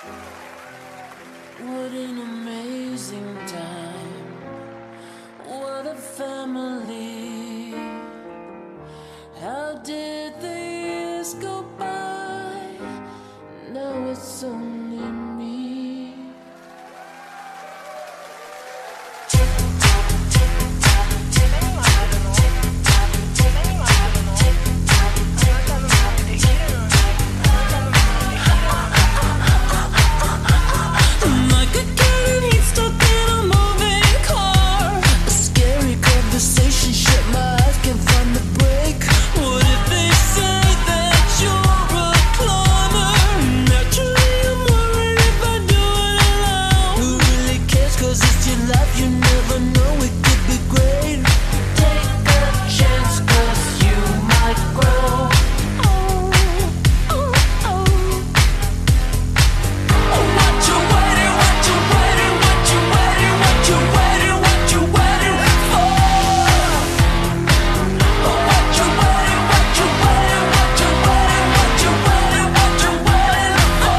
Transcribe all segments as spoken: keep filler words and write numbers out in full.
What an amazing time. What a family. How did the years go by? Now it's only me. Like a cat in heat stuck in a moving car. A scary conversation, shut my eyes, can't find the break. What if they say that you're a climber? Naturally I'm worried if I do it alone. Who really cares, cause it's your life, you never know, it could be great. Take a chance, cause you might grow. Oh, oh, oh. What you waiting, what you waiting, what you waiting, what you waiting, what you waiting for? What you waiting, what you waiting, what you waiting, what you waiting, what you waiting for?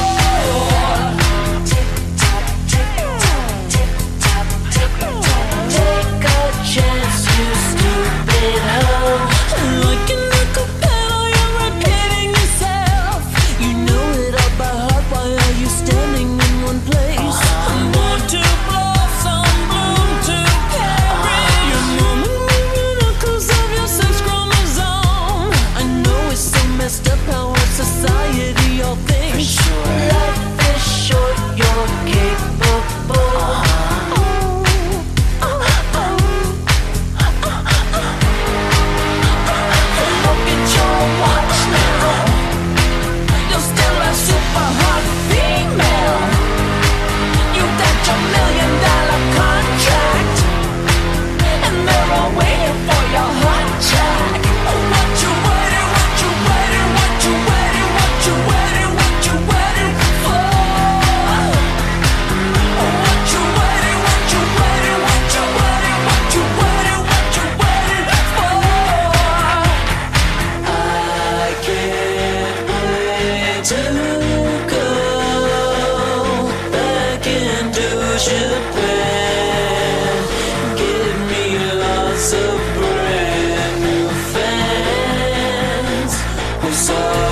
Tick tock, tick tock, tick tock, tick tock. Take a chance, you stupid hoe. Like an echo pedal, you're repeating yourself. You know it all by heart. Why are you standing in one place? I'm born to blossom, bloom to carry. Your mama made me know cause of your sex chromosome. I know it's so messed up how our society all thinks. Life is short, you're capable. Oh, oh, oh. Look at your watch now. You're still a super hot female. You got your million dollar contract, and they're all waiting for your hot check. What you waiting, what you waiting, what you waiting, what you waiting, what you waiting for? What you waiting, what you waiting, what you waiting, what you waiting, what you waiting for? I can't wait to go back into Japan. Give me lots of brand new fans who saw